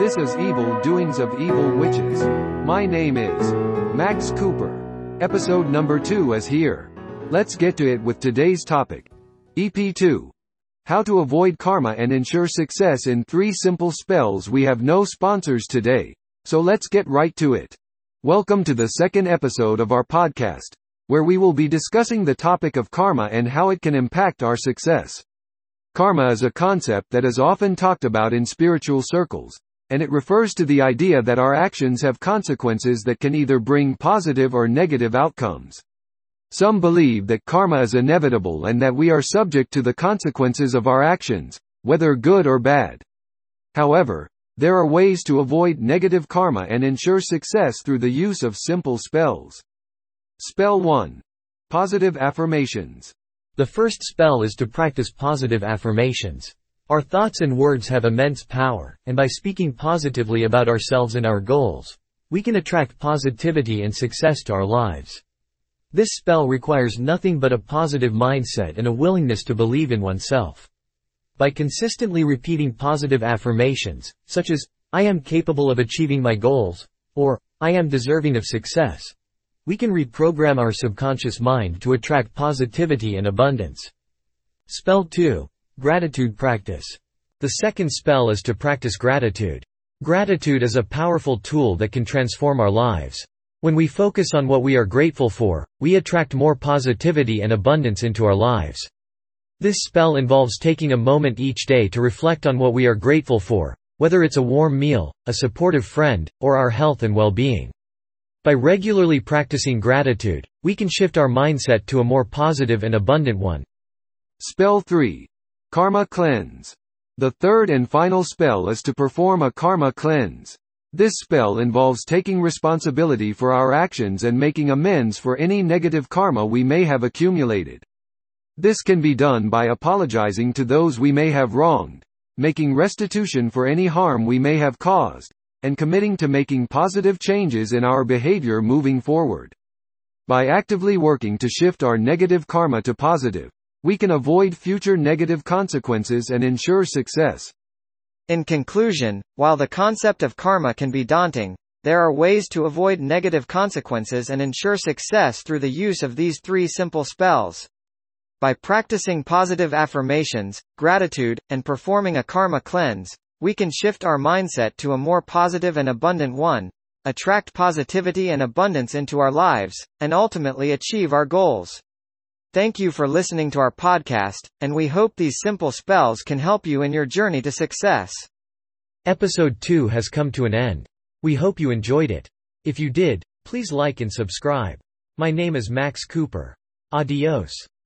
This is Evil Doings of Evil Witches. My name is Max Cooper. Episode number 2 is here. Let's get to it with today's topic. EP2. How to avoid karma and ensure success in 3 simple spells. We have no sponsors today, so let's get right to it. Welcome to the second episode of our podcast, where we will be discussing the topic of karma and how it can impact our success. Karma is a concept that is often talked about in spiritual circles, and it refers to the idea that our actions have consequences that can either bring positive or negative outcomes. Some believe that karma is inevitable and that we are subject to the consequences of our actions, whether good or bad. However, there are ways to avoid negative karma and ensure success through the use of simple spells. Spell 1. Positive affirmations. The first spell is to practice positive affirmations. Our thoughts and words have immense power, and by speaking positively about ourselves and our goals, we can attract positivity and success to our lives. This spell requires nothing but a positive mindset and a willingness to believe in oneself. By consistently repeating positive affirmations, such as, "I am capable of achieving my goals," or, "I am deserving of success," we can reprogram our subconscious mind to attract positivity and abundance. Spell 2. Gratitude practice. The second spell is to practice gratitude. Gratitude is a powerful tool that can transform our lives. When we focus on what we are grateful for, we attract more positivity and abundance into our lives. This spell involves taking a moment each day to reflect on what we are grateful for, whether it's a warm meal, a supportive friend, or our health and well-being. By regularly practicing gratitude, we can shift our mindset to a more positive and abundant one. Spell 3. Karma cleanse. The third and final spell is to perform a karma cleanse. This spell involves taking responsibility for our actions and making amends for any negative karma we may have accumulated. This can be done by apologizing to those we may have wronged, making restitution for any harm we may have caused, and committing to making positive changes in our behavior moving forward. By actively working to shift our negative karma to positive, we can avoid future negative consequences and ensure success. In conclusion, while the concept of karma can be daunting, there are ways to avoid negative consequences and ensure success through the use of these 3 simple spells. By practicing positive affirmations, gratitude, and performing a karma cleanse, we can shift our mindset to a more positive and abundant one, attract positivity and abundance into our lives, and ultimately achieve our goals. Thank you for listening to our podcast, and we hope these simple spells can help you in your journey to success. Episode 2 has come to an end. We hope you enjoyed it. If you did, please like and subscribe. My name is Max Cooper. Adios.